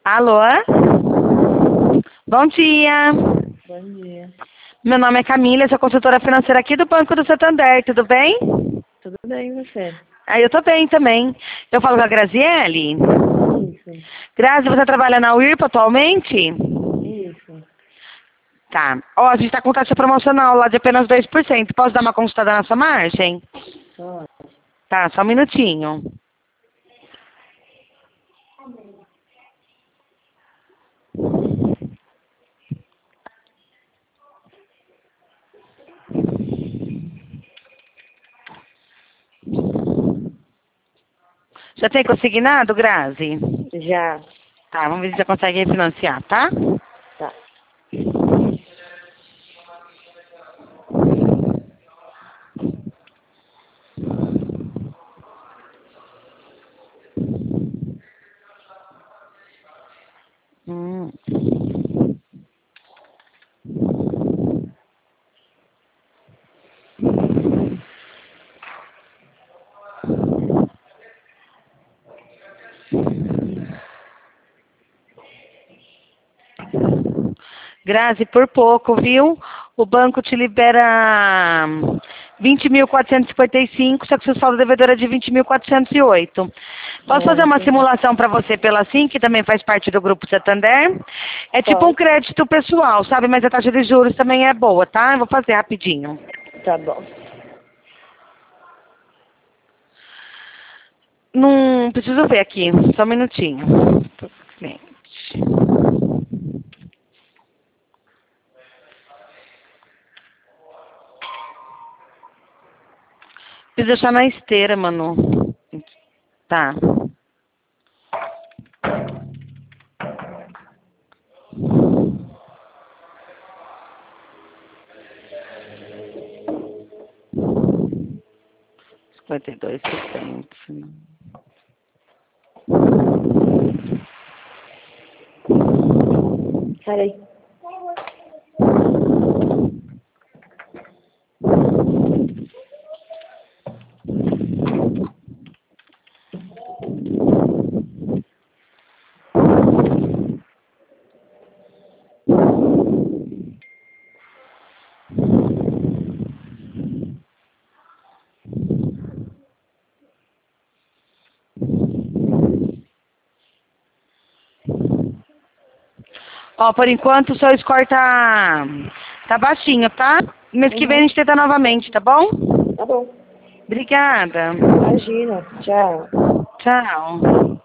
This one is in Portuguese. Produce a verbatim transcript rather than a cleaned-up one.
Alô? Bom dia. Bom dia. Meu nome é Camila, sou consultora financeira aqui do Banco do Santander, tudo bem? Tudo bem, e você? Ah, eu tô bem também. Eu falo com a Graziele. Isso. Grazi, você trabalha na U I R P atualmente? Isso. Tá. Ó, a gente tá com taxa promocional lá de apenas dois por cento. Posso dar uma consultada na sua margem? Pode. Tá, só um minutinho. Já tem consignado, Grazi? Já. Tá, vamos ver se já consegue refinanciar, tá? Tá. Hum. Grazi, por pouco, viu? O banco te libera vinte mil quatrocentos e cinquenta e cinco, só que seu saldo devedor é de vinte mil quatrocentos e oito. Posso É, fazer uma entendi. simulação para você pela Sim, que também faz parte do Grupo Santander? É tipo um Pode. crédito pessoal, sabe? Mas a taxa de juros também é boa, tá? Eu vou fazer rapidinho. Tá bom. Não preciso ver aqui, só um minutinho. Cliente. Preciso deixar na esteira, mano. Tá. cinquenta e dois, sessenta. Peraí. Ó, por enquanto o seu score tá, tá baixinho, tá? Mês que vem a Uhum. gente tenta novamente, tá bom? Tá bom. Obrigada. Imagina. Tchau. Tchau.